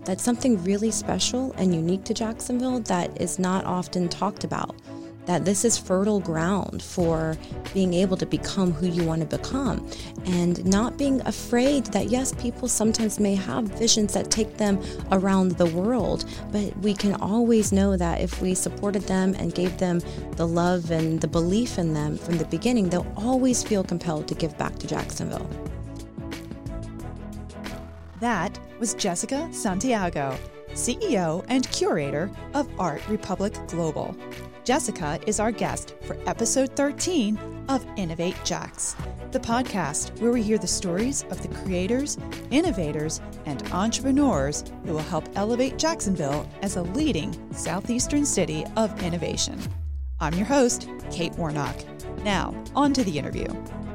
that's something really special and unique to Jacksonville that is not often talked about. That this is fertile ground for being able to become who you want to become, and not being afraid that, yes, people sometimes may have visions that take them around the world, but we can always know that if we supported them and gave them the love and the belief in them from the beginning, they'll always feel compelled to give back to Jacksonville. That was Jessica Santiago, CEO and curator of Art Republic Global. Jessica is our guest for episode 13 of Innovate Jax, the podcast where we hear the stories of the creators, innovators, and entrepreneurs who will help elevate Jacksonville as a leading southeastern city of innovation. I'm your host, Kate Warnock. Now, on to the interview.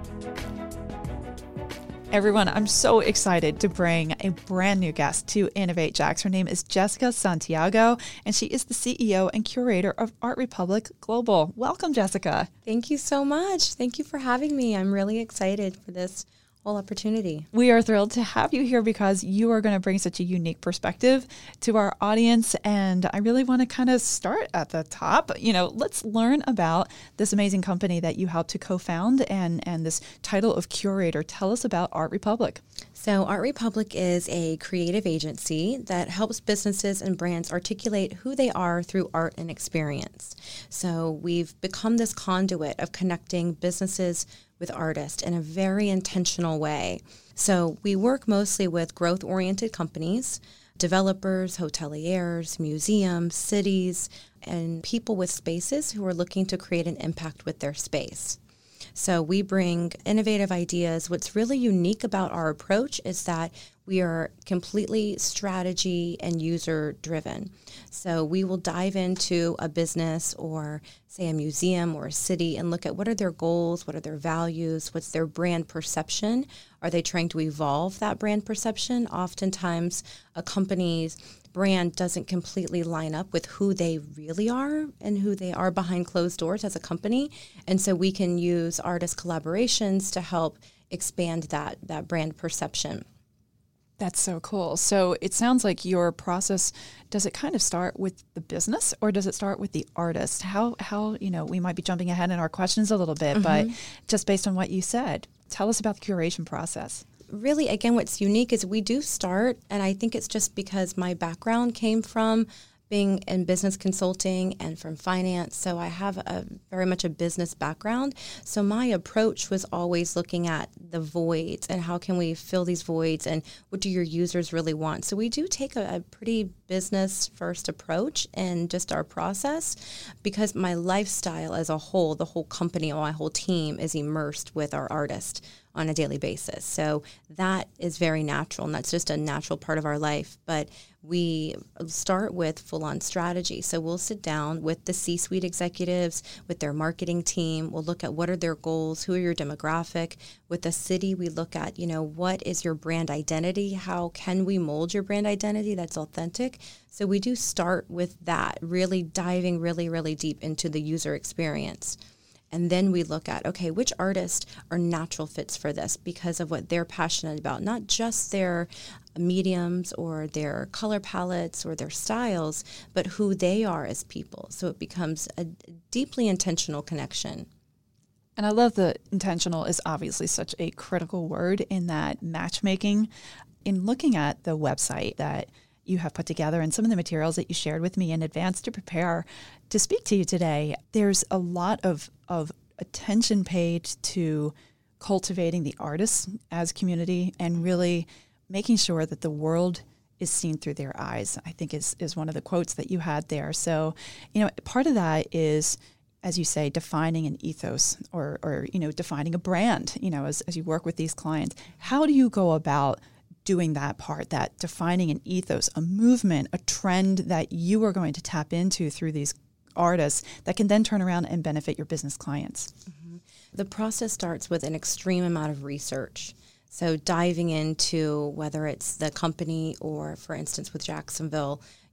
Everyone, I'm so excited to bring a brand new guest to Innovate Jax. Her name is Jessica Santiago, and she is the CEO and curator of Art Republic Global. Welcome, Jessica. Thank you so much. Thank you for having me. I'm really excited for this whole opportunity. We are thrilled to have you here because you are going to bring such a unique perspective to our audience. And I really want to kind of start at the top. Let's learn about this amazing company that you helped to co-found and this title of curator. Tell us about Art Republic. So Art Republic is a creative agency that helps businesses and brands articulate who they are through art and experience. So we've become this conduit of connecting businesses with artists in a very intentional way. So we work mostly with growth-oriented companies, developers, hoteliers, museums, cities, and people with spaces who are looking to create an impact with their space. So we bring innovative ideas. What's really unique about our approach is that we are completely strategy and user driven. So we will dive into a business or say a museum or a city and look at what are their goals, what are their values, what's their brand perception. Are they trying to evolve that brand perception? Oftentimes a company's brand doesn't completely line up with who they really are and who they are behind closed doors as a company. And so we can use artist collaborations to help expand that brand perception. That's so cool. So it sounds like your process, does it kind of start with the business or does it start with the artist? How we might be jumping ahead in our questions a little bit, but just based on what you said, tell us about the curation process. Really, again, what's unique is we do start, and I think it's just because my background came from being in business consulting and from finance. So I have very much a business background. So my approach was always looking at the voids and how can we fill these voids and what do your users really want. So we do take a pretty business first approach in just our process because my lifestyle as a whole, the whole company or my whole team is immersed with our artist on a daily basis. So that is very natural, and that's just a natural part of our life. But we start with full-on strategy. So we'll sit down with the C-suite executives, with their marketing team. We'll look at what are their goals, who are your demographic. With the city, we look at, what is your brand identity? How can we mold your brand identity that's authentic? So we do start with that, really diving really, really deep into the user experience. And then we look at, okay, which artists are natural fits for this because of what they're passionate about, not just their mediums or their color palettes or their styles, but who they are as people. So it becomes a deeply intentional connection. And I love the intentional is obviously such a critical word in that matchmaking. In looking at the website that you have put together and some of the materials that you shared with me in advance to prepare to speak to you today, there's a lot of attention paid to cultivating the artists as community and really making sure that the world is seen through their eyes, I think is one of the quotes that you had there. So, part of that is, as you say, defining an ethos or defining a brand, as you work with these clients. How do you go about doing that part, that defining an ethos, a movement, a trend that you are going to tap into through these artists that can then turn around and benefit your business clients? Mm-hmm. The process starts with an extreme amount of research. So diving into whether it's the company or, for instance, with Jacksonville,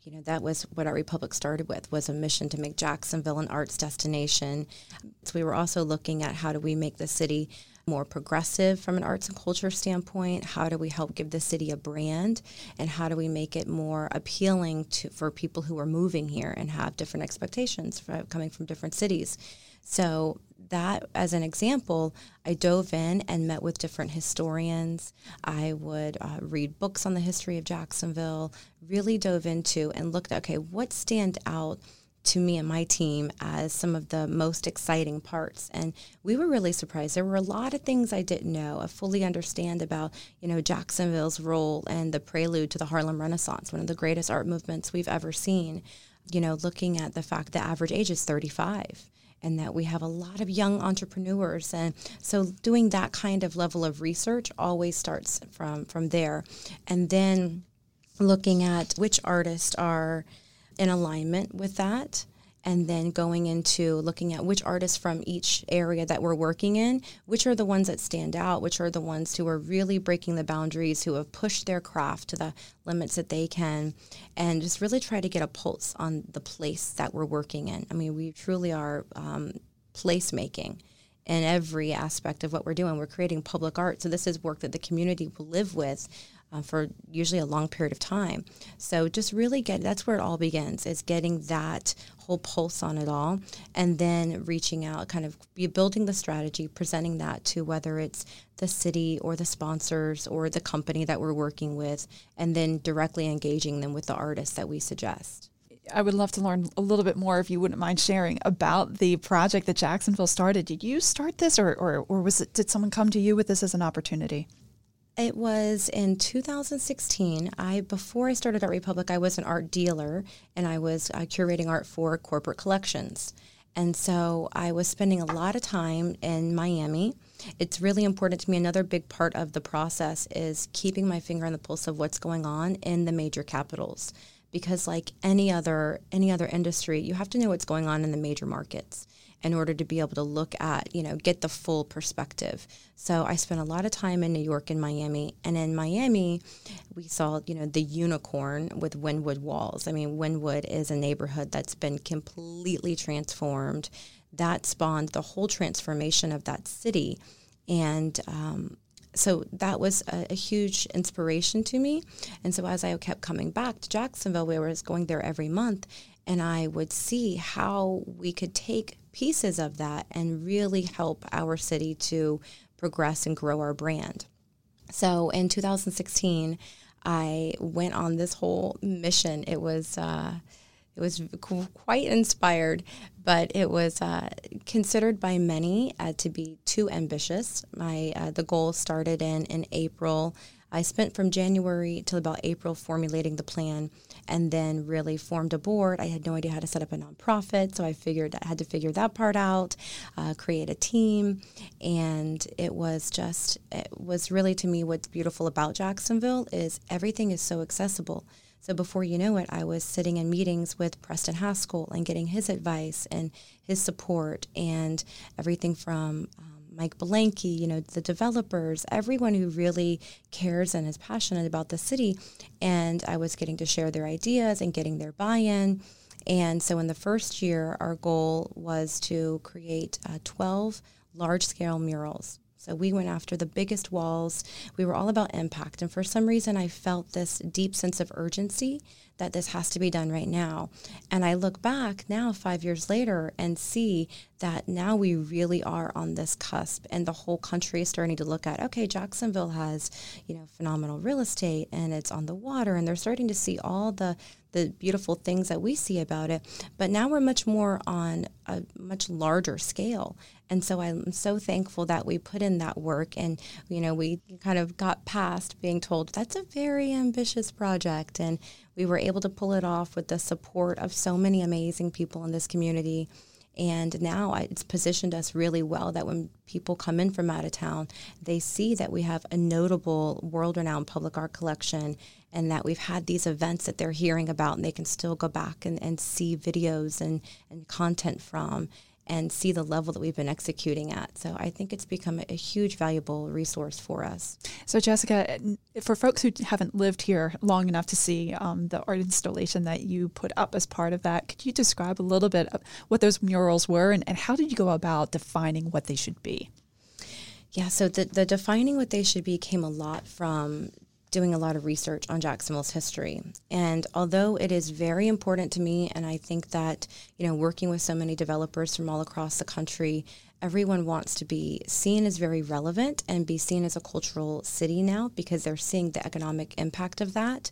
that was what Art Republic started with, was a mission to make Jacksonville an arts destination. So we were also looking at how do we make the city more progressive from an arts and culture standpoint? How do we help give the city a brand? And how do we make it more appealing for people who are moving here and have different expectations coming from different cities? So that, as an example, I dove in and met with different historians. I would read books on the history of Jacksonville, really dove into and looked at, okay, what stand out to me and my team as some of the most exciting parts. And we were really surprised. There were a lot of things I didn't know, I fully understand about, Jacksonville's role and the prelude to the Harlem Renaissance, one of the greatest art movements we've ever seen. Looking at the fact the average age is 35. And that we have a lot of young entrepreneurs. And so doing that kind of level of research always starts from there. And then looking at which artists are in alignment with that, and then going into looking at which artists from each area that we're working in, which are the ones that stand out, which are the ones who are really breaking the boundaries, who have pushed their craft to the limits that they can, and just really try to get a pulse on the place that we're working in. I mean, we truly are placemaking in every aspect of what we're doing. We're creating public art, so this is work that the community will live with for usually a long period of time. So just really that's where it all begins, is getting that whole pulse on it all, and then reaching out, kind of building the strategy, presenting that to whether it's the city or the sponsors or the company that we're working with, and then directly engaging them with the artists that we suggest. I would love to learn a little bit more, if you wouldn't mind sharing, about the project that Jacksonville started. Did you start this, or did someone come to you with this as an opportunity? It was in 2016. Before I started Art Republic, I was an art dealer, and I was curating art for corporate collections. And so I was spending a lot of time in Miami. It's really important to me. Another big part of the process is keeping my finger on the pulse of what's going on in the major capitals. Because like any other industry, you have to know what's going on in the major markets in order to be able to look at, get the full perspective. So I spent a lot of time in New York and Miami. And in Miami, we saw, the unicorn with Wynwood Walls. I mean, Wynwood is a neighborhood that's been completely transformed. That spawned the whole transformation of that city. And so that was a huge inspiration to me. And so as I kept coming back to Jacksonville, where I was going there every month, and I would see how we could take pieces of that and really help our city to progress and grow our brand. So in 2016, I went on this whole mission. It was quite inspired, but it was considered by many to be too ambitious. The goal started in April. I spent from January till about April formulating the plan, and then really formed a board. I had no idea how to set up a nonprofit, so I had to figure that part out, create a team, and it was really, to me, what's beautiful about Jacksonville is everything is so accessible. So before you know it, I was sitting in meetings with Preston Haskell and getting his advice and his support, and everything from Mike Belenke, the developers, everyone who really cares and is passionate about the city. And I was getting to share their ideas and getting their buy-in. And so in the first year, our goal was to create 12 large-scale murals. So we went after the biggest walls. We were all about impact. And for some reason, I felt this deep sense of urgency that this has to be done right now. And I look back now 5 years later and see that now we really are on this cusp, and the whole country is starting to look at, okay, Jacksonville has, phenomenal real estate, and it's on the water, and they're starting to see all the beautiful things that we see about it. But now we're much more on a much larger scale. And so I'm so thankful that we put in that work, and, we kind of got past being told that's a very ambitious project. And we were able to pull it off with the support of so many amazing people in this community. And now it's positioned us really well that when people come in from out of town, they see that we have a notable world-renowned public art collection, and that we've had these events that they're hearing about, and they can still go back and see videos and content from. and see the level that we've been executing at. So I think it's become a huge, valuable resource for us. So Jessica, for folks who haven't lived here long enough to see the art installation that you put up as part of that, could you describe a little bit of what those murals were and how did you go about defining what they should be? Yeah, so the defining what they should be came a lot from doing a lot of research on Jacksonville's history. And although it is very important to me, and I think that, working with so many developers from all across the country, everyone wants to be seen as very relevant and be seen as a cultural city now because they're seeing the economic impact of that.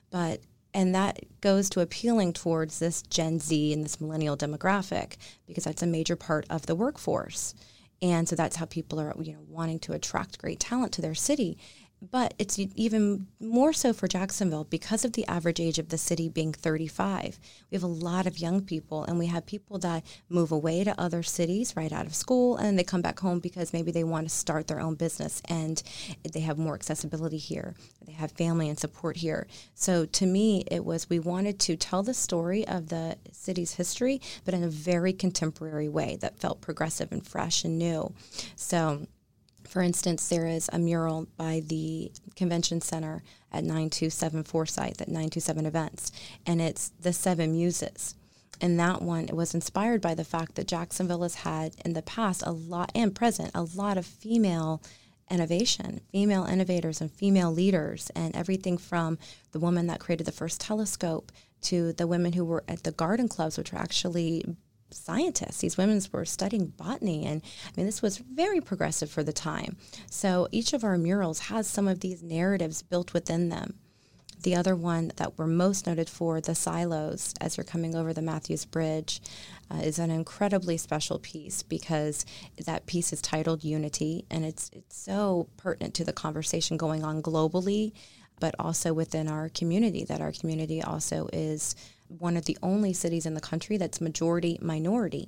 And that goes to appealing towards this Gen Z and this millennial demographic because that's a major part of the workforce. And so that's how people are, wanting to attract great talent to their city. But it's even more so for Jacksonville because of the average age of the city being 35. We have a lot of young people, and we have people that move away to other cities right out of school, and then they come back home because maybe they want to start their own business, and they have more accessibility here. They have family and support here. So to me, we wanted to tell the story of the city's history, but in a very contemporary way that felt progressive and fresh and new. So, for instance, there is a mural by the Convention Center at 927 Forsyth at 927 Events, and it's the Seven Muses. And that one was inspired by the fact that Jacksonville has had in the past and present a lot of female innovation, female innovators and female leaders, and everything from the woman that created the first telescope to the women who were at the garden clubs, which were actually scientists. These women were studying botany, and this was very progressive for the time. So each of our murals has some of these narratives built within them. The other one that we're most noted for, the silos, as you're coming over the Matthews Bridge, is an incredibly special piece because that piece is titled Unity, and it's so pertinent to the conversation going on globally, but also within our community, that our community also is one of the only cities in the country that's majority minority.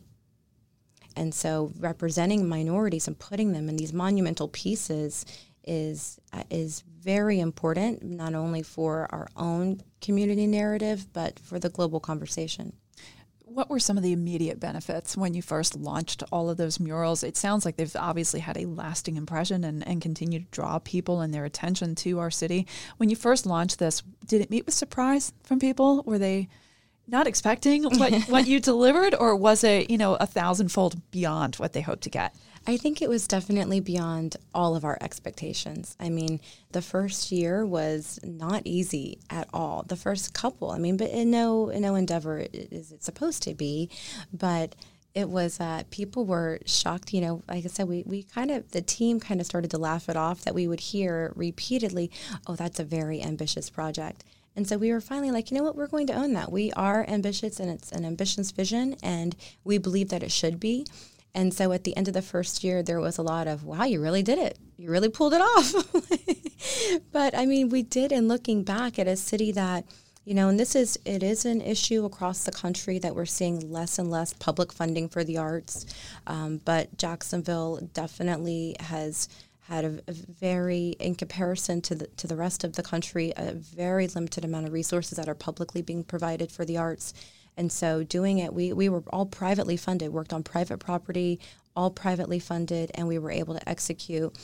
And so representing minorities and putting them in these monumental pieces is very important, not only for our own community narrative, but for the global conversation. What were some of the immediate benefits when you first launched all of those murals? It sounds like they've obviously had a lasting impression and continue to draw people and their attention to our city. When you first launched this, did it meet with surprise from people? Were they not expecting what you delivered, or was it, 1,000-fold beyond what they hoped to get? I think it was definitely beyond all of our expectations. The first year was not easy at all. The first couple, but in no endeavor is it supposed to be, but it was, people were shocked. Like I said, the team kind of started to laugh it off that we would hear repeatedly, oh, that's a very ambitious project. And so we were finally like, you know what, we're going to own that. We are ambitious, and it's an ambitious vision, and we believe that it should be. And so at the end of the first year, there was a lot of, wow, you really did it. You really pulled it off. But we did, and looking back at a city that, and it is an issue across the country that we're seeing less and less public funding for the arts. But Jacksonville definitely has had a very, in comparison to the rest of the country, a very limited amount of resources that are publicly being provided for the arts. And so doing it, we were all privately funded, worked on private property, all privately funded, and we were able to execute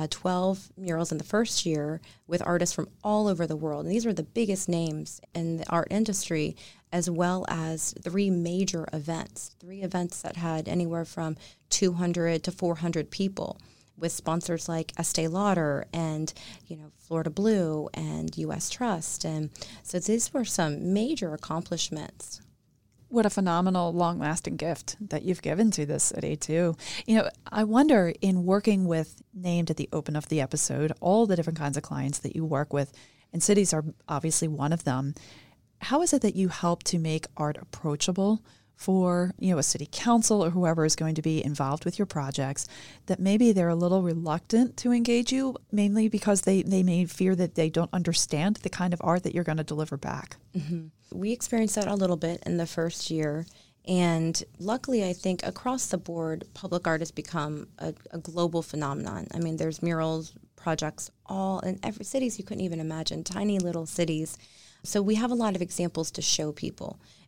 12 murals in the first year with artists from all over the world. And these were the biggest names in the art industry, as well as three major events, that had anywhere from 200 to 400 people, with sponsors like Estee Lauder and, Florida Blue and U.S. Trust. And so these were some major accomplishments. What a phenomenal, long-lasting gift that you've given to this city, too. I wonder, in working with, named at the open of the episode, all the different kinds of clients that you work with, and cities are obviously one of them, how is it that you help to make art approachable for, a city council or whoever is going to be involved with your projects, that maybe they're a little reluctant to engage you, mainly because they may fear that they don't understand the kind of art that you're going to deliver back? Mm-hmm. We experienced that a little bit in the first year. And luckily, I think across the board, public art has become a global phenomenon. There's murals projects all in every cities you couldn't even imagine, tiny little cities. So we have a lot of examples to show people.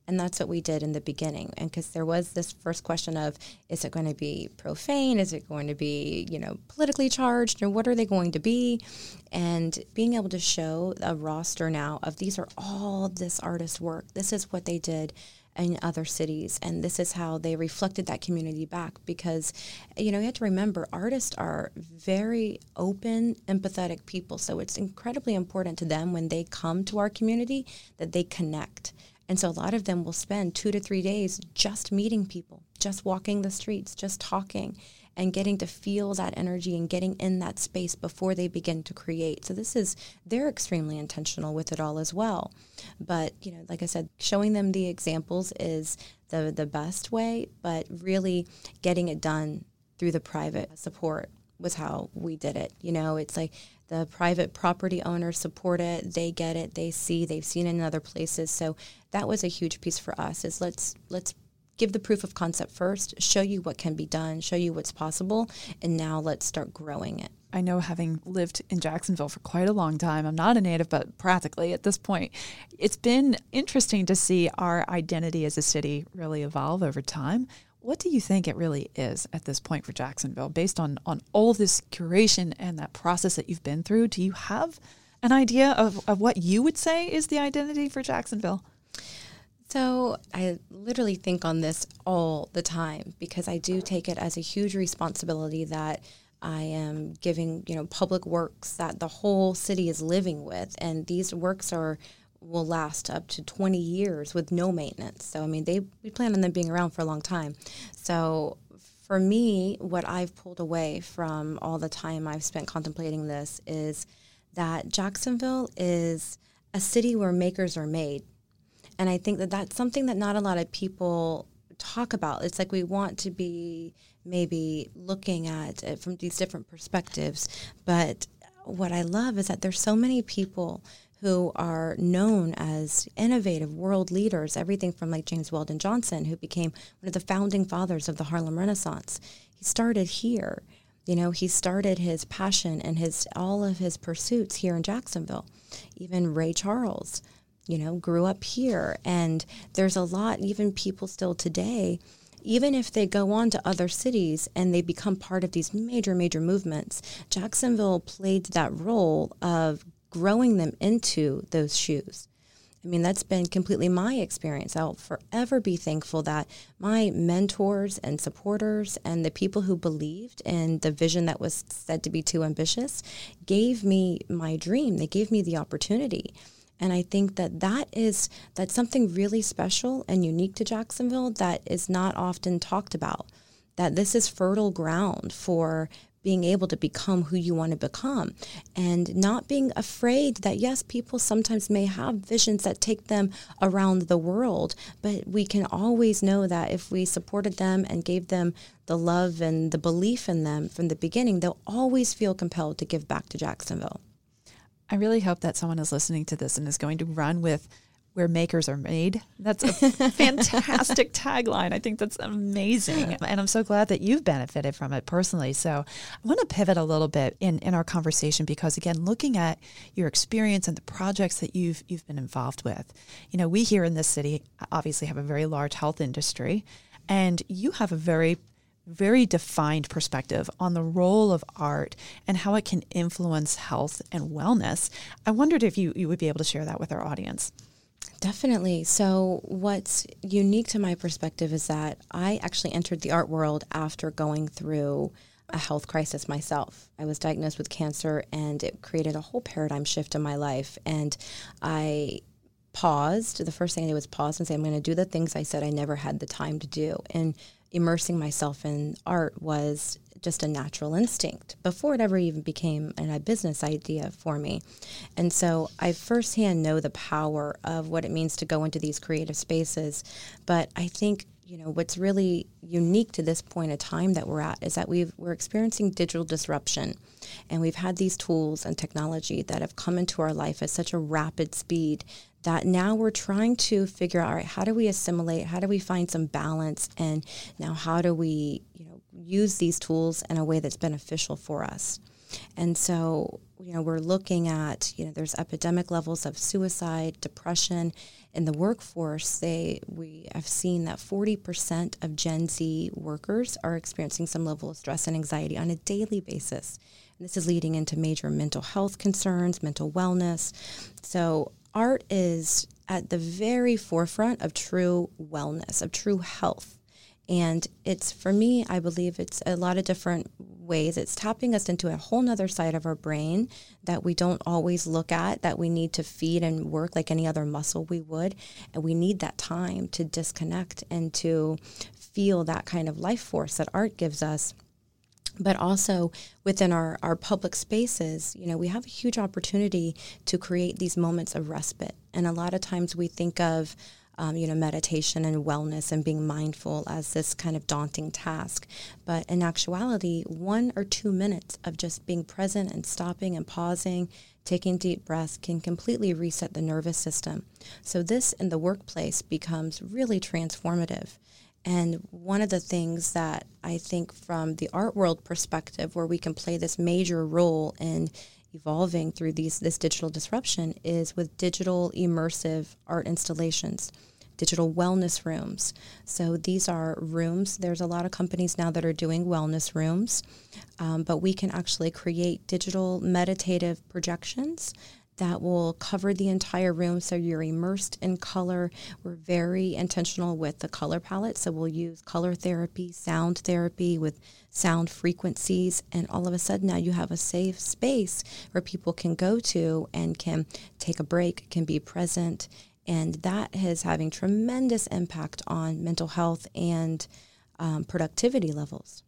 And that's what we did in the beginning. And because there was this first question of, is it going to be profane? Is it going to be, politically charged? Or what are they going to be? And being able to show a roster now of these are all this artist work. This is what they did in other cities, and this is how they reflected that community back. Because, you have to remember, artists are very open, empathetic people. So it's incredibly important to them when they come to our community that they connect. And so a lot of them will spend 2 to 3 days just meeting people, just walking the streets, just talking, and getting to feel that energy and getting in that space before they begin to create. So they're extremely intentional with it all as well. But, like I said, showing them the examples is the best way, but really getting it done through the private support was how we did it. It's like the private property owners support it, they get it, they've seen it in other places. So that was a huge piece for us, is let's give the proof of concept first, show you what can be done, show you what's possible, and now let's start growing it. I know, having lived in Jacksonville for quite a long time, I'm not a native, but practically at this point, it's been interesting to see our identity as a city really evolve over time. What do you think it really is at this point for Jacksonville, based on all this curation and that process that you've been through? Do you have an idea of what you would say is the identity for Jacksonville? So I literally think on this all the time, because I do take it as a huge responsibility that I am giving, public works that the whole city is living with. And these works will last up to 20 years with no maintenance. So, we plan on them being around for a long time. So for me, what I've pulled away from all the time I've spent contemplating this is that Jacksonville is a city where makers are made. And I think that that's something that not a lot of people talk about. It's like we want to be maybe looking at it from these different perspectives. But what I love is that there's so many people who are known as innovative world leaders, everything from like James Weldon Johnson, who became one of the founding fathers of the Harlem Renaissance. He started here. He started his passion and all of his pursuits here in Jacksonville. Even Ray Charles, grew up here. And there's a lot, even people still today, even if they go on to other cities and they become part of these major, major movements, Jacksonville played that role of growing them into those shoes. That's been completely my experience. I'll forever be thankful that my mentors and supporters and the people who believed in the vision that was said to be too ambitious gave me my dream. They gave me the opportunity. And I think that's something really special and unique to Jacksonville that is not often talked about, that this is fertile ground for being able to become who you want to become, and not being afraid that, yes, people sometimes may have visions that take them around the world, but we can always know that if we supported them and gave them the love and the belief in them from the beginning, they'll always feel compelled to give back to Jacksonville. I really hope that someone is listening to this and is going to run with "Where makers are made." That's a fantastic tagline. I think that's amazing. And I'm so glad that you've benefited from it personally. So I want to pivot a little bit in our conversation, because, again, looking at your experience and the projects that you've been involved with, we here in this city obviously have a very large health industry, and you have a very defined perspective on the role of art and how it can influence health and wellness. I wondered if you would be able to share that with our audience. Definitely. So what's unique to my perspective is that I actually entered the art world after going through a health crisis myself. I was diagnosed with cancer, and it created a whole paradigm shift in my life. And I paused. The first thing I did was pause and say, I'm going to do the things I said I never had the time to do. And immersing myself in art was just a natural instinct before it ever even became a business idea for me. And so I firsthand know the power of what it means to go into these creative spaces. But I think, what's really unique to this point of time that we're at is that we're experiencing digital disruption. And we've had these tools and technology that have come into our life at such a rapid speed that now we're trying to figure out, all right, how do we assimilate? How do we find some balance? And now how do we, use these tools in a way that's beneficial for us? And so, we're looking at, there's epidemic levels of suicide, depression. In the workforce, we have seen that 40% of Gen Z workers are experiencing some level of stress and anxiety on a daily basis. And this is leading into major mental health concerns, mental wellness. So art is at the very forefront of true wellness, of true health. And it's, for me, I believe it's a lot of different ways. It's tapping us into a whole nother side of our brain that we don't always look at, that we need to feed and work like any other muscle we would. And we need that time to disconnect and to feel that kind of life force that art gives us. But also within our public spaces, we have a huge opportunity to create these moments of respite. And a lot of times we think of meditation and wellness and being mindful as this kind of daunting task. But in actuality, 1 or 2 minutes of just being present and stopping and pausing, taking deep breaths can completely reset the nervous system. So this in the workplace becomes really transformative. And one of the things that I think from the art world perspective, where we can play this major role in evolving through this digital disruption, is with digital immersive art installations, digital wellness rooms. So these are rooms. There's a lot of companies now that are doing wellness rooms, but we can actually create digital meditative projections that will cover the entire room, so you're immersed in color. We're very intentional with the color palette, so we'll use color therapy, sound therapy with sound frequencies, and all of a sudden now you have a safe space where people can go to and can take a break, can be present, and that is having tremendous impact on mental health and productivity levels.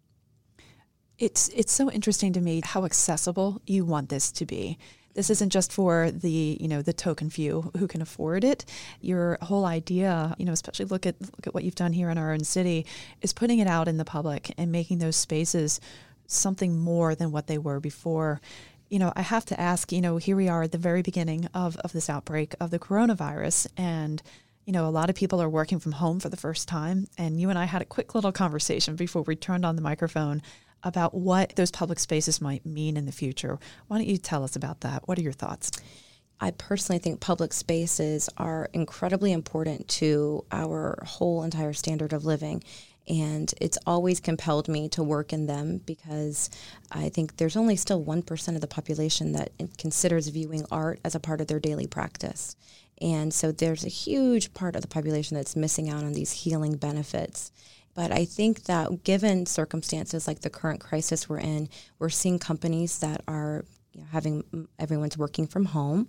It's so interesting to me how accessible you want this to be. This isn't just for the token few who can afford it. Your whole idea, especially look at what you've done here in our own city, is putting it out in the public and making those spaces something more than what they were before. I have to ask, here we are at the very beginning of this outbreak of the coronavirus, and a lot of people are working from home for the first time. And you and I had a quick little conversation before we turned on the microphone about what those public spaces might mean in the future. Why don't you tell us about that? What are your thoughts? I personally think public spaces are incredibly important to our whole entire standard of living. And it's always compelled me to work in them because I think there's only still 1% of the population that considers viewing art as a part of their daily practice. And so there's a huge part of the population that's missing out on these healing benefits. But I think that given circumstances like the current crisis we're in, we're seeing companies that are having everyone's working from home.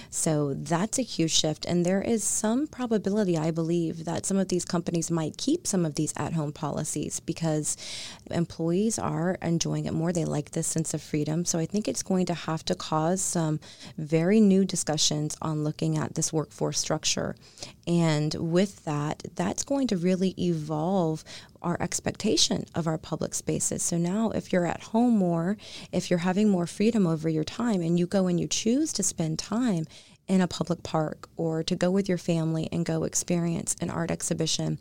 So that's a huge shift. And there is some probability, I believe, that some of these companies might keep some of these at-home policies because employees are enjoying it more. They like this sense of freedom. So I think it's going to have to cause some very new discussions on looking at this workforce structure. And with that, that's going to really evolve our expectation of our public spaces. So now if you're at home more, if you're having more freedom over your time and you go and you choose to spend time in a public park or to go with your family and go experience an art exhibition,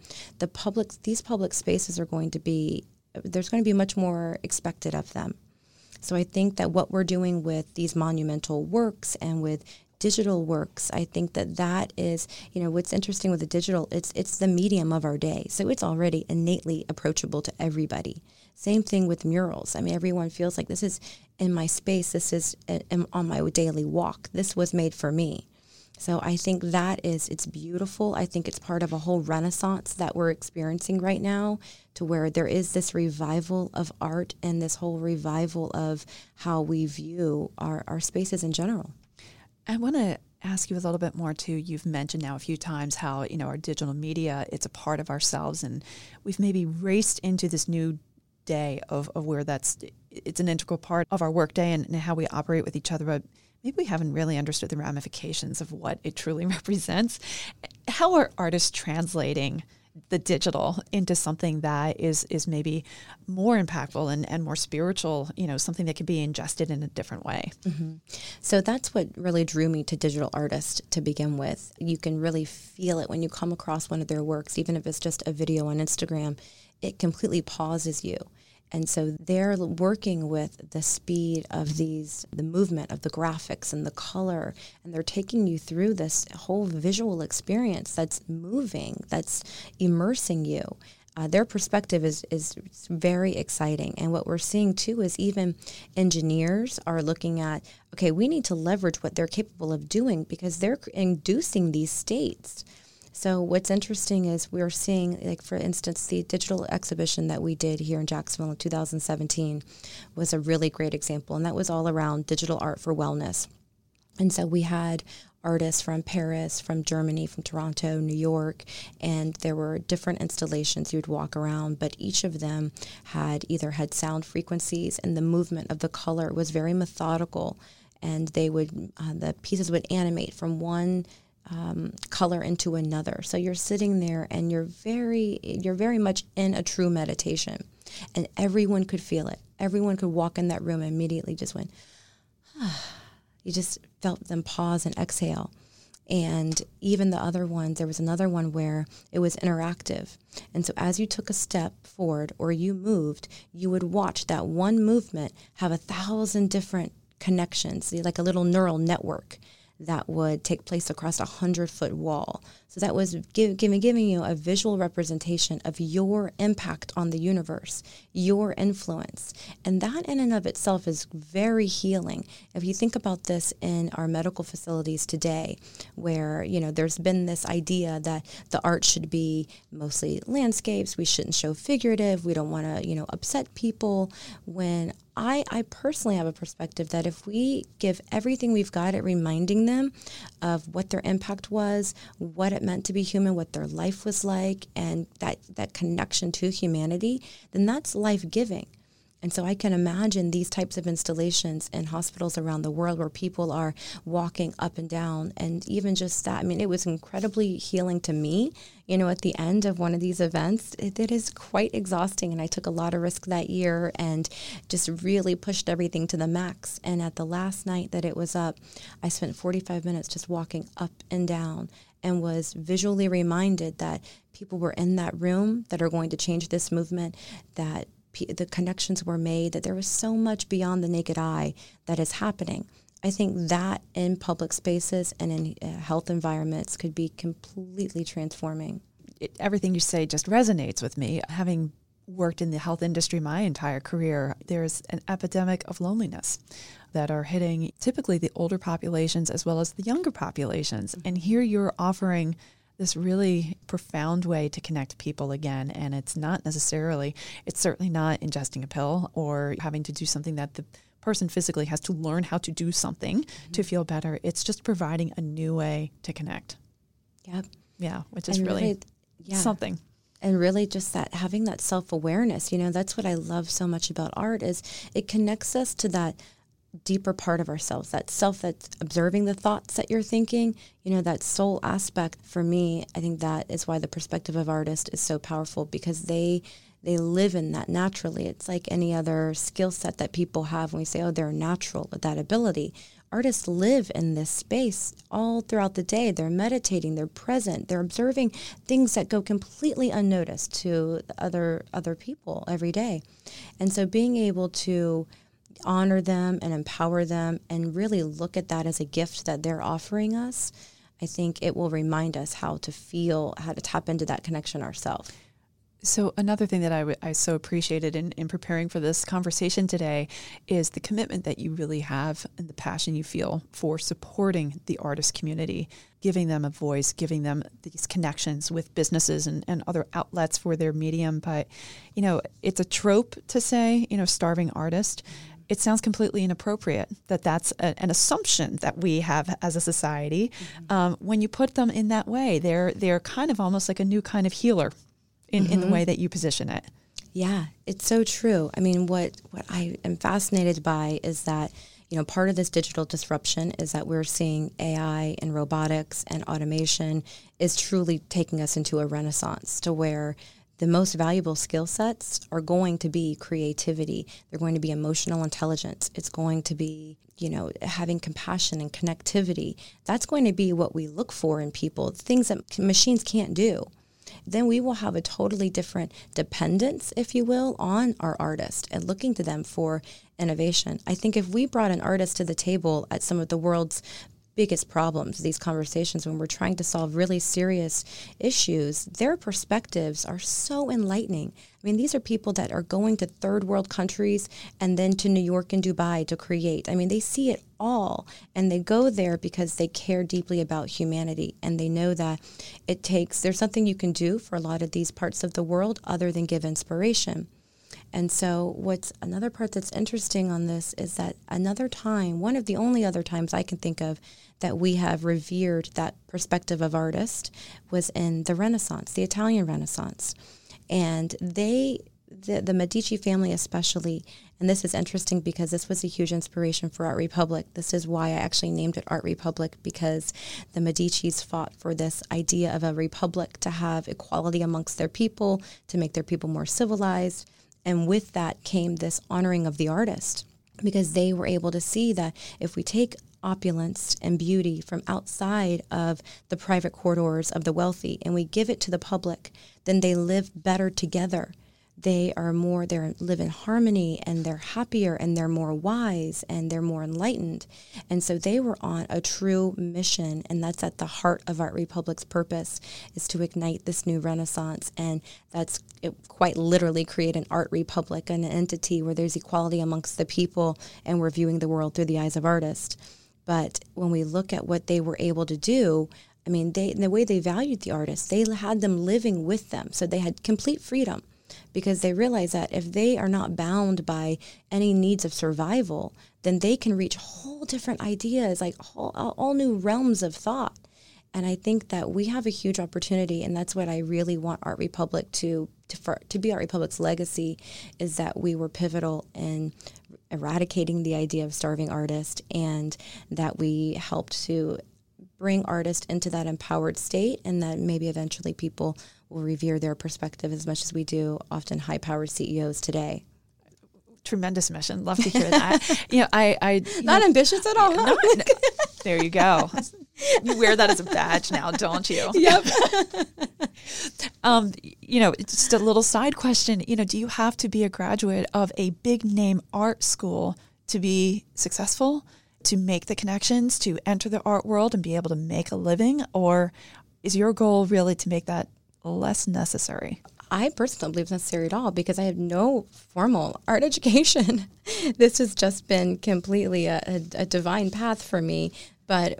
these public spaces are going to be, there's going to be much more expected of them. So I think that what we're doing with these monumental works and with digital works, I think that is, what's interesting with the digital, it's the medium of our day. So it's already innately approachable to everybody. Same thing with murals. I mean, everyone feels like this is in my space. This is on my daily walk. This was made for me. So I think it's beautiful. I think it's part of a whole renaissance that we're experiencing right now, to where there is this revival of art and this whole revival of how we view our spaces in general. I want to ask you a little bit more too. You've mentioned now a few times how, our digital media, it's a part of ourselves, and we've maybe raced into this new day of where it's an integral part of our workday and how we operate with each other, but maybe we haven't really understood the ramifications of what it truly represents. How are artists translating the digital into something that is maybe more impactful and more spiritual, something that can be ingested in a different way? Mm-hmm. So that's what really drew me to digital artists to begin with. You can really feel it when you come across one of their works, even if it's just a video on Instagram. It completely pauses you. And so they're working with the speed of the movement of the graphics and the color, and they're taking you through this whole visual experience that's moving, that's immersing you. Their perspective is very exciting. And what we're seeing too is even engineers are looking at, okay, we need to leverage what they're capable of doing because they're inducing these states. So what's interesting is we're seeing, like, for instance, the digital exhibition that we did here in Jacksonville in 2017 was a really great example, and that was all around digital art for wellness. And so we had artists from Paris, from Germany, from Toronto, New York, and there were different installations you would walk around, but each of them had sound frequencies, and the movement of the color was very methodical, and the pieces would animate from one color into another. So you're sitting there and you're very much in a true meditation, and everyone could feel it. Everyone could walk in that room and immediately just went, you just felt them pause and exhale. And even the other ones, there was another one where it was interactive. And so as you took a step forward or you moved, you would watch that one movement have 1,000 different connections, like a little neural network that would take place across a 100-foot wall. So that was giving you a visual representation of your impact on the universe, your influence. And that in and of itself is very healing. If you think about this in our medical facilities today, where, there's been this idea that the art should be mostly landscapes, we shouldn't show figurative, we don't want to, upset people, when I personally have a perspective that if we give everything we've got at reminding them of what their impact was, what it meant to be human, what their life was like, and that connection to humanity, then that's life-giving. And so I can imagine these types of installations in hospitals around the world where people are walking up and down, and even just that. I mean, it was incredibly healing to me, at the end of one of these events. It is quite exhausting, and I took a lot of risk that year and just really pushed everything to the max. And at the last night that it was up, I spent 45 minutes just walking up and down and was visually reminded that people were in that room that are going to change this movement, that the connections were made, that there was so much beyond the naked eye that is happening. I think that in public spaces and in health environments could be completely transforming. Everything you say just resonates with me. Having worked in the health industry my entire career, there's an epidemic of loneliness that are hitting typically the older populations as well as the younger populations. And here you're offering this really profound way to connect people again. And it's certainly not ingesting a pill or having to do something that the person physically has to learn how to do something to feel better. It's just providing a new way to connect. Yep. Yeah, which is really something. And really just that, having that self-awareness, that's what I love so much about art, is it connects us to that deeper part of ourselves, that self that's observing the thoughts that you're thinking, that soul aspect. For me, I think that is why the perspective of artist is so powerful, because they live in that naturally. It's like any other skill set that people have when we say, oh, they're natural with that ability. Artists live in this space all throughout the day. They're meditating, they're present, they're observing things that go completely unnoticed to other people every day. And so being able to honor them and empower them and really look at that as a gift that they're offering us, I think it will remind us how to tap into that connection ourselves. So another thing that I so appreciated in preparing for this conversation today is the commitment that you really have and the passion you feel for supporting the artist community, giving them a voice, giving them these connections with businesses and other outlets for their medium. But, it's a trope to say, starving artist. It sounds completely inappropriate that's an assumption that we have as a society. When you put them in that way, they're kind of almost like a new kind of healer in the way that you position it. Yeah, it's so true. I mean, what I am fascinated by is that, part of this digital disruption is that we're seeing AI and robotics and automation is truly taking us into a renaissance to where the most valuable skill sets are going to be creativity. They're going to be emotional intelligence. It's going to be, having compassion and connectivity. That's going to be what we look for in people, things that machines can't do. then we will have a totally different dependence, if you will, on our artist and looking to them for innovation. I think if we brought an artist to the table at some of the world's biggest problems, these conversations when we're trying to solve really serious issues, their perspectives are so enlightening. I mean, these are people that are going to third world countries and then to New York and Dubai to create. I mean, they see it all, and they go there because they care deeply about humanity, and they know that there's something you can do for a lot of these parts of the world other than give inspiration. And so what's another part that's interesting on this is that another time, one of the only other times I can think of that we have revered that perspective of artist was in the Renaissance, the Italian Renaissance. And the Medici family especially, and this is interesting because this was a huge inspiration for Art Republic. This is why I actually named it Art Republic, because the Medicis fought for this idea of a republic to have equality amongst their people, to make their people more civilized. And with that came this honoring of the artist, because they were able to see that if we take opulence and beauty from outside of the private corridors of the wealthy and we give it to the public, then they live better together. They live in harmony, and they're happier, and they're more wise, and they're more enlightened. And so they were on a true mission, and that's at the heart of Art Republic's purpose, is to ignite this new renaissance. And that's quite literally create an Art Republic, an entity where there's equality amongst the people, and we're viewing the world through the eyes of artists. But when we look at what they were able to do, I mean, the way they valued the artists, they had them living with them. So they had complete freedom, because they realize that if they are not bound by any needs of survival, then they can reach whole different ideas, like all new realms of thought. And I think that we have a huge opportunity, and that's what I really want Art Republic to be Art Republic's legacy, is that we were pivotal in eradicating the idea of starving artists, and that we helped to bring artists into that empowered state, and that maybe eventually people will revere their perspective as much as we do often high-powered CEOs today. Tremendous mission. Love to hear that. I not ambitious at all. No, there you go. You wear that as a badge now, don't you? Yep. Just a little side question. Do you have to be a graduate of a big name art school to be successful, to make the connections, to enter the art world and be able to make a living? Or is your goal really to make that less necessary? I personally don't believe it's necessary at all, because I have no formal art education. This has just been completely a divine path for me. But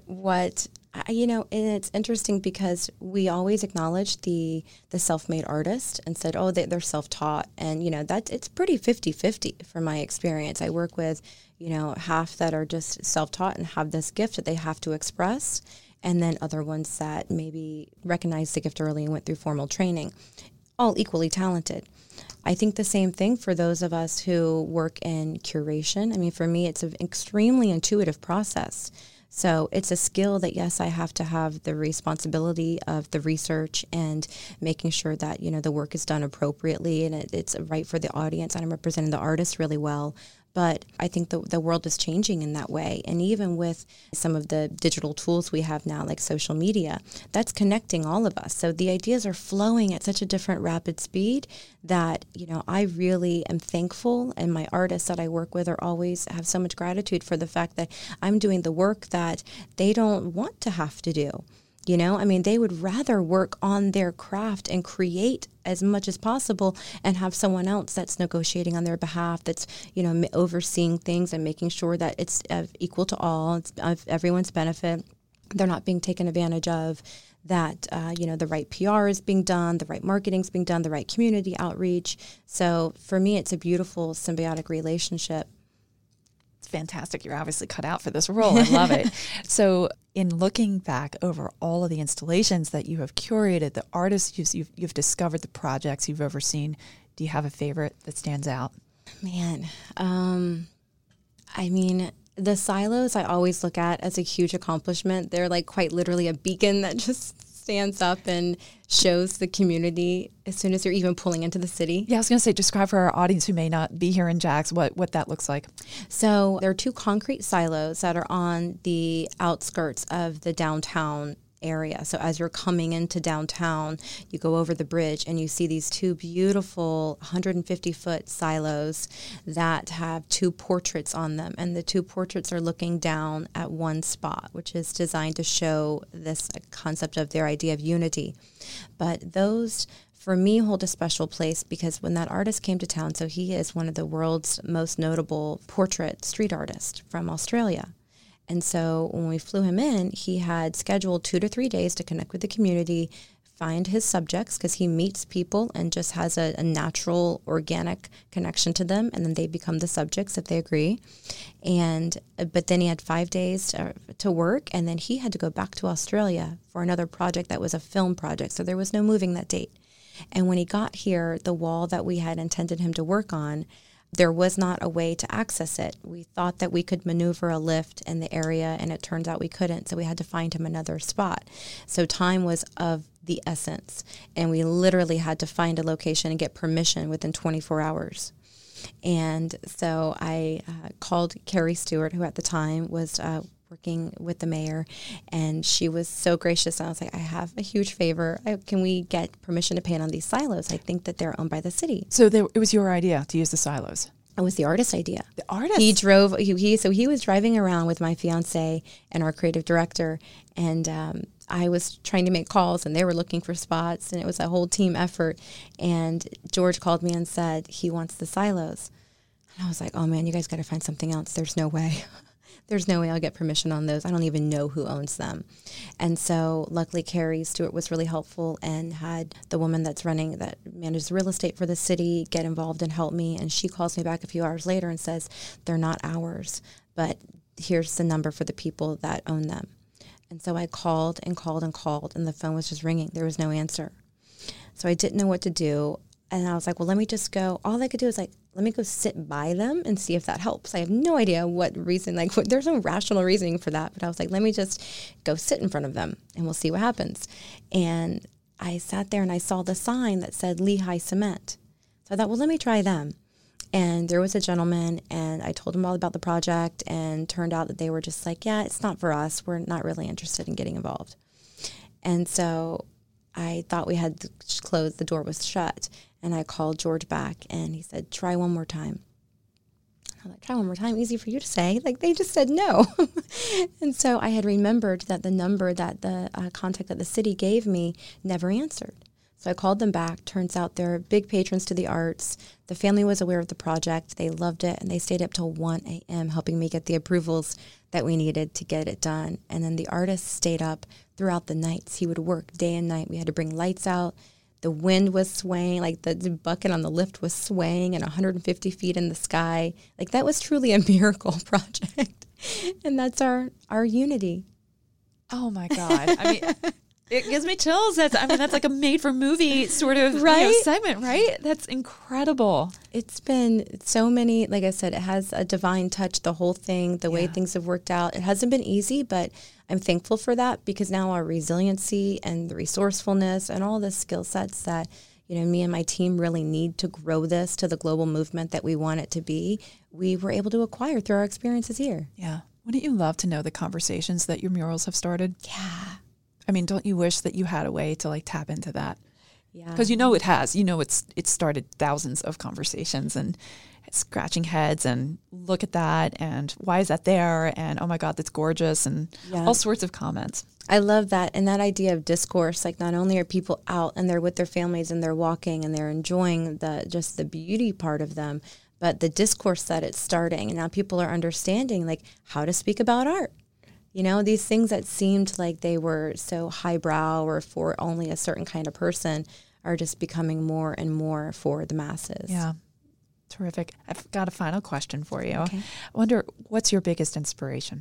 and it's interesting because we always acknowledge the self-made artist and said, oh, they're self-taught. And, it's pretty 50-50 from my experience. I work with, half that are just self-taught and have this gift that they have to express, and then other ones that maybe recognized the gift early and went through formal training, all equally talented. I think the same thing for those of us who work in curation. I mean, for me, it's an extremely intuitive process. So it's a skill that, yes, I have to have the responsibility of the research and making sure that, the work is done appropriately and it's right for the audience, and I'm representing the artist really well. But I think the world is changing in that way. And even with some of the digital tools we have now, like social media, that's connecting all of us. So the ideas are flowing at such a different rapid speed that, I really am thankful. And my artists that I work with always have so much gratitude for the fact that I'm doing the work that they don't want to have to do. They would rather work on their craft and create as much as possible and have someone else that's negotiating on their behalf, that's, overseeing things and making sure that it's equal to all, it's of everyone's benefit. They're not being taken advantage of, that, the right PR is being done, the right marketing is being done, the right community outreach. So for me, it's a beautiful symbiotic relationship. Fantastic. You're obviously cut out for this role. I love it. So in looking back over all of the installations that you have curated, the artists you've discovered, the projects you've overseen, do you have a favorite that stands out? Man, the silos I always look at as a huge accomplishment. They're like quite literally a beacon that just stands up and shows the community as soon as you're even pulling into the city. Yeah, I was going to say, describe for our audience who may not be here in Jax what that looks like. So there are two concrete silos that are on the outskirts of the downtown area. So as you're coming into downtown, you go over the bridge and you see these two beautiful 150-foot silos that have two portraits on them. And the two portraits are looking down at one spot, which is designed to show this concept of their idea of unity. But those, for me, hold a special place because when that artist came to town, so he is one of the world's most notable portrait street artists from Australia. And so when we flew him in, he had scheduled 2 to 3 days to connect with the community, find his subjects, because he meets people and just has a natural, organic connection to them, and then they become the subjects if they agree. But then he had 5 days to work, and then he had to go back to Australia for another project that was a film project, so there was no moving that date. And when he got here, the wall that we had intended him to work on, there was not a way to access it. We thought that we could maneuver a lift in the area, and it turns out we couldn't, so we had to find him another spot. So time was of the essence, and we literally had to find a location and get permission within 24 hours. And so I called Carrie Stewart, who at the time was working with the mayor, and she was so gracious. I was like, I have a huge favor. Can we get permission to paint on these silos? I think that they're owned by the city. So it was your idea to use the silos? It was the artist's idea. The artist? He was driving around with my fiance and our creative director, and I was trying to make calls, and they were looking for spots, and it was a whole team effort. And George called me and said he wants the silos. And I was like, oh man, you guys got to find something else. There's no way. There's no way I'll get permission on those. I don't even know who owns them. And so luckily Carrie Stewart was really helpful and had the woman that manages real estate for the city get involved and help me. And she calls me back a few hours later and says, they're not ours, but here's the number for the people that own them. And so I called and called and called, and the phone was just ringing. There was no answer. So I didn't know what to do. And I was like, well, let me just go. All I could do is let me go sit by them and see if that helps. I have no idea what reason, there's no rational reasoning for that. But I was like, let me just go sit in front of them and we'll see what happens. And I sat there and I saw the sign that said Lehigh Cement. So I thought, well, let me try them. And there was a gentleman, and I told him all about the project, and turned out that they were just like, yeah, it's not for us. We're not really interested in getting involved. And so I thought we had closed, the door was shut. And I called George back, and he said, try one more time. I'm like, try one more time? Easy for you to say. They just said no. And so I had remembered that the number that the contact that the city gave me never answered. So I called them back. Turns out they're big patrons to the arts. The family was aware of the project. They loved it, and they stayed up till 1 a.m. helping me get the approvals that we needed to get it done. And then the artist stayed up throughout the nights. He would work day and night. We had to bring lights out. The wind was swaying, the bucket on the lift was swaying and 150 feet in the sky. That was truly a miracle project. And that's our unity. Oh my God. I mean, it gives me chills. That's like a made for movie sort of segment, right? That's incredible. It's been so many, like I said, it has a divine touch, the whole thing, the way things have worked out. It hasn't been easy, but I'm thankful for that, because now our resiliency and the resourcefulness and all the skill sets that, me and my team really need to grow this to the global movement that we want it to be, we were able to acquire through our experiences here. Yeah. Wouldn't you love to know the conversations that your murals have started? Yeah. I mean, don't you wish that you had a way to tap into that? Yeah. Because it has. It's started thousands of conversations and scratching heads and look at that and why is that there and oh my God, that's gorgeous and all sorts of comments. I love that. And that idea of discourse, not only are people out and they're with their families and they're walking and they're enjoying the beauty part of them, but the discourse that it's starting, and now people are understanding how to speak about art. These things that seemed like they were so highbrow or for only a certain kind of person are just becoming more and more for the masses. Yeah. Terrific. I've got a final question for you. Okay. I wonder, what's your biggest inspiration?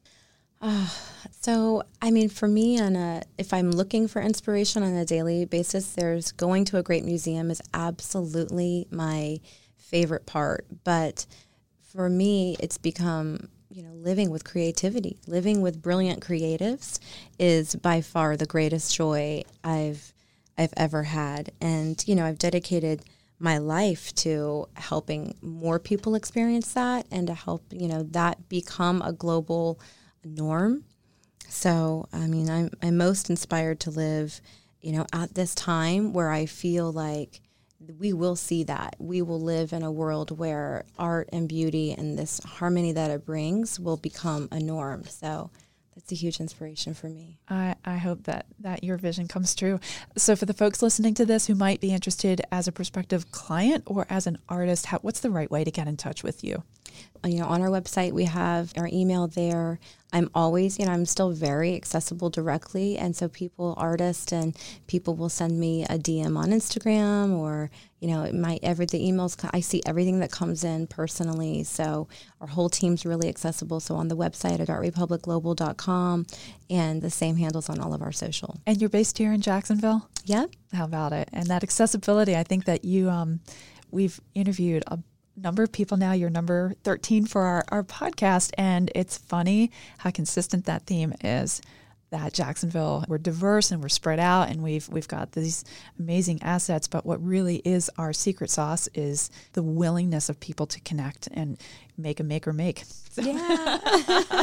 So, for me, if I'm looking for inspiration on a daily basis, there's going to a great museum is absolutely my favorite part. But for me, it's become, living with creativity, living with brilliant creatives is by far the greatest joy I've ever had. And, I've dedicated my life to helping more people experience that and to help, that become a global norm. So, I mean, I'm most inspired to live, at this time where I feel like we will see that. We will live in a world where art and beauty and this harmony that it brings will become a norm. So that's a huge inspiration for me. I hope that your vision comes true. So for the folks listening to this who might be interested as a prospective client or as an artist, what's the right way to get in touch with you? On our website, we have our email there. I'm always, I'm still very accessible directly. And so artists and people will send me a DM on Instagram or, the emails, I see everything that comes in personally. So our whole team's really accessible. So on the website at artrepublicglobal.com, and the same handles on all of our social. And you're based here in Jacksonville? Yep. How about it? And that accessibility, I think that we've interviewed a number of people now. You're number 13 for our podcast, and it's funny how consistent that theme is, that Jacksonville, we're diverse and we're spread out and we've got these amazing assets, but what really is our secret sauce is the willingness of people to connect and make or make. So. Yeah.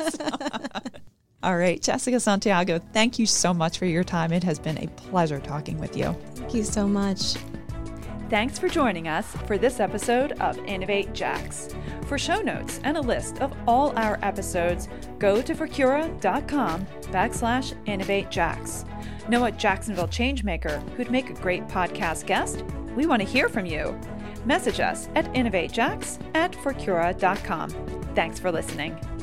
All right, Jessica Santiago, thank you so much for your time. It has been a pleasure talking with you. Thank you so much. Thanks for joining us for this episode of Innovate Jax. For show notes and a list of all our episodes, go to Furcura.com/InnovateJax. Know a Jacksonville changemaker who'd make a great podcast guest? We want to hear from you. Message us at InnovateJax@Furcura.com. Thanks for listening.